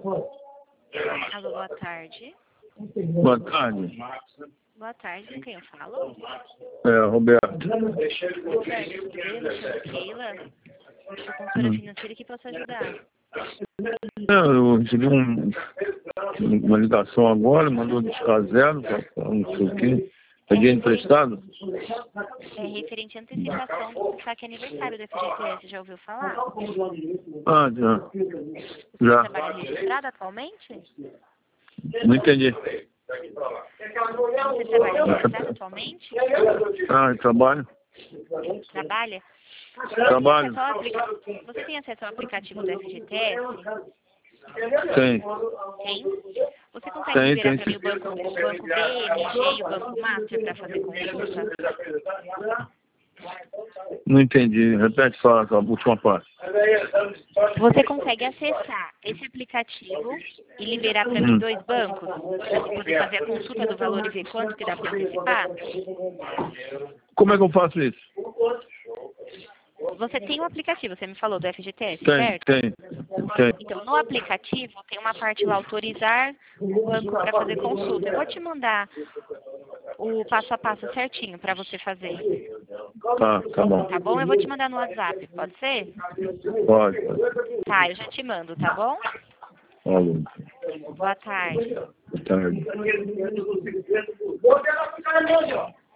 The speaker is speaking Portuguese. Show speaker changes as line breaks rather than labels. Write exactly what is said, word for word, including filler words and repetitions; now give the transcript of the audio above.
Alô, boa tarde.
Boa tarde.
Boa tarde, com quem eu falo?
É, Roberto.
Roberto, tudo bem? Eu me chamo Keila. Sou consultora financeira, que posso ajudar?
É, eu recebi um, uma ligação agora, mandou discar zero, não sei o quê. É dinheiro emprestado?
É referente à antecipação do saque aniversário do F G T S, já ouviu falar?
Ah, já.
Você
Já.
trabalha registrado atualmente?
Não entendi.
Você trabalha registrado atualmente?
Ah, eu trabalho?
Trabalha?
Trabalho.
Você tem acesso ao aplicativo do F G T S?
Tem.
Tem? Você consegue
Tem,
liberar
tem.
para mim o banco, o banco B M G e o banco Master para fazer consulta?
Não entendi. Repete só a última parte.
Você consegue acessar esse aplicativo e liberar para mim
Hum.
dois bancos? Para poder fazer a consulta do valor e ver quanto que dá para antecipar?
Como é que eu faço isso?
Você tem um aplicativo, você me falou, do F G T S,
Tem,
certo?
tem, tem.
Então, no aplicativo, tem uma parte lá, autorizar o banco para fazer consulta. Eu vou te mandar o passo a passo certinho para você fazer.
Tá, tá bom.
Tá bom? Eu vou te mandar no WhatsApp, pode ser?
Pode.
Tá, eu já te mando, tá bom?
Falou.
Boa tarde.
Boa tarde.